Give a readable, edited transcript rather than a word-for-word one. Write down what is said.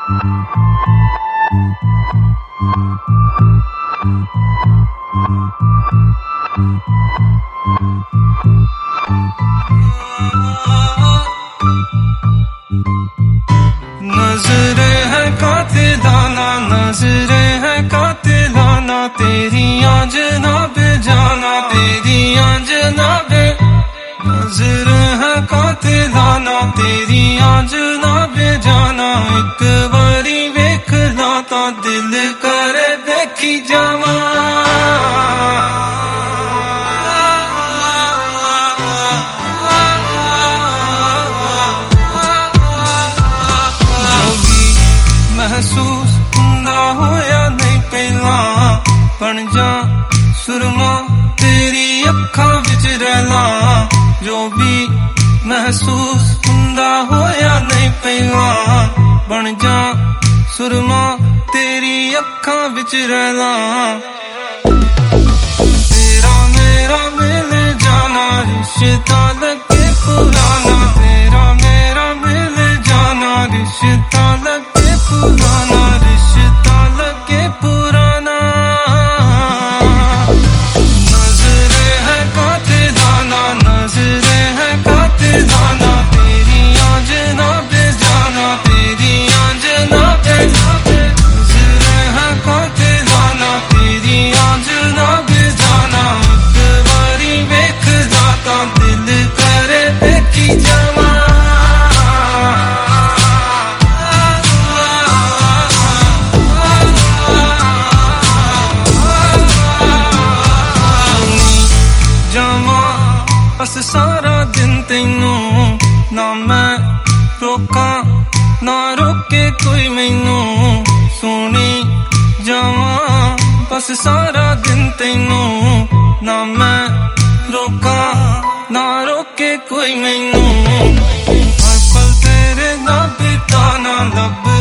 नजरे है कातिलाना, नजरे है कातिलाना, तेरी आंजना पे जाना, तेरी आंजना पे। नजरे है कातिलाना, तेरी आंजना पे जाना, एक बारी वेख लाता दिल करे देखी जावा। महसूस हुंदा होया नहीं पहला, बन जा सुरमा तेरी अखां विच रहला। जो भी महसूस हुंदा होया नहीं पहला, बन जा सुरमा तेरी अखां विच रहला। तेरा मेरा मिल जाना, रिश्ता लगे पुराना, तेरा मेरा मिल जाना, रिश्ता लगे पुराना, रिश्ता लगे पुराना। नजरे है कातिलाना, नजरे है कातिलाना, तेरी आंजना पे जाना, तेरी आंजना पे। नजरे है कातिलाना, तेरी आंजना पे जाना, एक बारी वेख जाता दिल करे देखी जावा। बस सारा दिन तेनू ना मैं रोका, ना रोके कोई मैनू, सोनी जावा। बस सारा दिन तेनू ना मैं रोका, ना रोके कोई मैनू, हर पल तेरे ना बिताना लब